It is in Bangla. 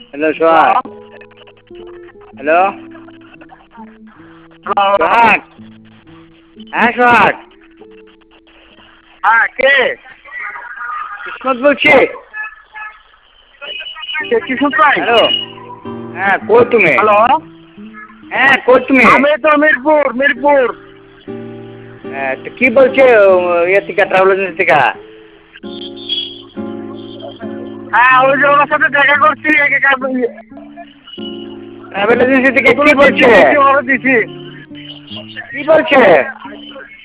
হ্যালো সোহাগ। হ্যালো সোহাগ। হ্যাঁ সোহাগ। হ্যাঁ, কে? কিসমত বলছি। কিশোর ভাই? হ্যালো। হ্যাঁ কই তুমি? হ্যালো, হ্যাঁ কই তুমি? আমি তো মিরপুর। হ্যাঁ তো কি বলছে ইয়ে থেকে ট্রাভেল এজেন্সি থেকে? হ্যাঁ, ওই যে ওনার সাথে দেখা করছি। ট্রাভেল এজেন্সি থেকে কি এগুলো বলছে? দিছি। কি বলছে?